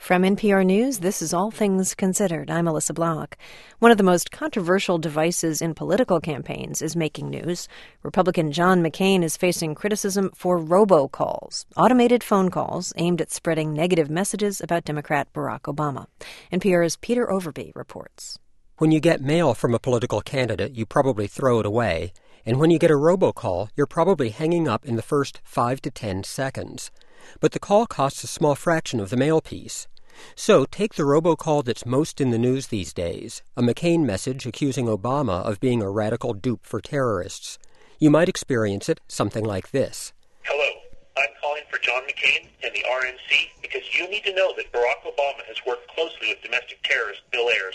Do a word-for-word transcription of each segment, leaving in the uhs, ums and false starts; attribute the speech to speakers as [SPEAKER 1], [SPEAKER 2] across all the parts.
[SPEAKER 1] From N P R News, this is All Things Considered. I'm Melissa Block. One of the most controversial devices in political campaigns is making news. Republican John McCain is facing criticism for robocalls, automated phone calls aimed at spreading negative messages about Democrat Barack Obama. N P R's Peter Overby reports.
[SPEAKER 2] When you get mail from a political candidate, you probably throw it away. And when you get a robocall, you're probably hanging up in the first five to ten seconds. But the call costs a small fraction of the mail piece. So take the robocall that's most in the news these days, a McCain message accusing Obama of being a radical dupe for terrorists. You might experience it something like this.
[SPEAKER 3] Hello, I'm calling for John McCain and the R N C because you need to know that Barack Obama has worked closely with domestic terrorist Bill Ayers.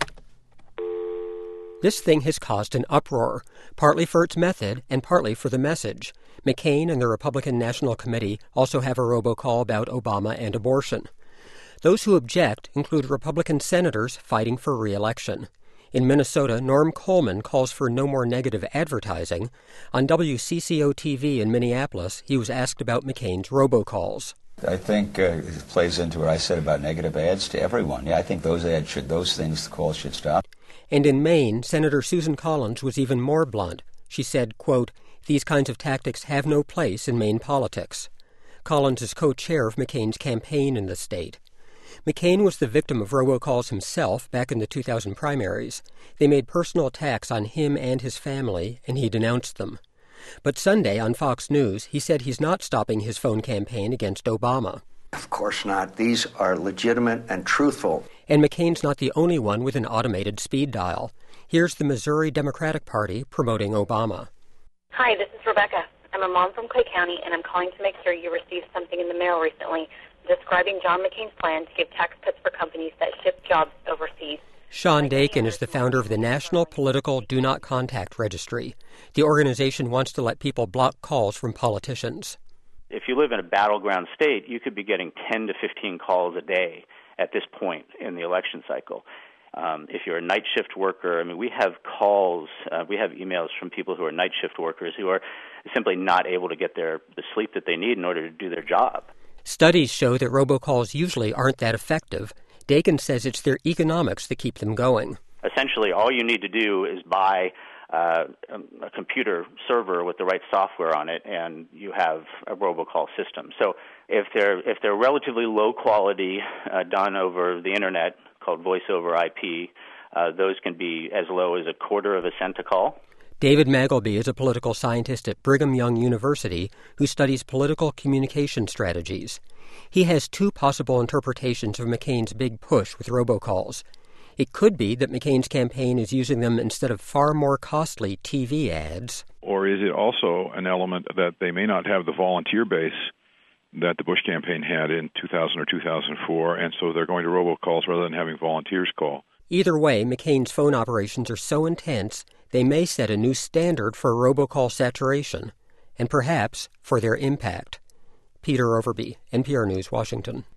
[SPEAKER 2] This thing has caused an uproar, partly for its method and partly for the message. McCain and the Republican National Committee also have a robocall about Obama and abortion. Those who object include Republican senators fighting for re-election. In Minnesota, Norm Coleman calls for no more negative advertising. On W C C O T V in Minneapolis, he was asked about McCain's robocalls.
[SPEAKER 4] I think uh, it plays into what I said about negative ads to everyone. Yeah, I think those ads should, those things, the calls should stop.
[SPEAKER 2] And in Maine, Senator Susan Collins was even more blunt. She said, quote, "These kinds of tactics have no place in Maine politics." Collins is co-chair of McCain's campaign in the state. McCain was the victim of robocalls himself back in the two thousand primaries. They made personal attacks on him and his family, and he denounced them. But Sunday on Fox News, he said he's not stopping his phone campaign against Obama.
[SPEAKER 5] Of course not. These are legitimate and truthful.
[SPEAKER 2] And McCain's not the only one with an automated speed dial. Here's the Missouri Democratic Party promoting Obama.
[SPEAKER 6] Hi, this is Rebecca. I'm a mom from Clay County, and I'm calling to make sure you received something in the mail recently describing John McCain's plan to give tax cuts for companies that ship jobs overseas.
[SPEAKER 2] Sean Dakin is the founder of the National Political Do Not Contact Registry. The organization wants to let people block calls from politicians.
[SPEAKER 7] If you live in a battleground state, you could be getting ten to fifteen calls a day at this point in the election cycle. Um, if you're a night shift worker, I mean, we have calls, uh, we have emails from people who are night shift workers who are simply not able to get their the sleep that they need in order to do their job.
[SPEAKER 2] Studies show that robocalls usually aren't that effective. Dakin says it's their economics that keep them going.
[SPEAKER 7] Essentially, all you need to do is buy uh, a computer server with the right software on it, and you have a robocall system. So if they're if they're relatively low quality, uh, done over the internet, called voice over I P, uh, those can be as low as a quarter of a cent a call.
[SPEAKER 2] David Magleby is a political scientist at Brigham Young University who studies political communication strategies. He has two possible interpretations of McCain's big push with robocalls. It could be that McCain's campaign is using them instead of far more costly T V ads.
[SPEAKER 8] Or is it also an element that they may not have the volunteer base that the Bush campaign had in two thousand or two thousand four, and so they're going to robocalls rather than having volunteers call?
[SPEAKER 2] Either way, McCain's phone operations are so intense they may set a new standard for robocall saturation, and perhaps for their impact. Peter Overby, N P R News, Washington.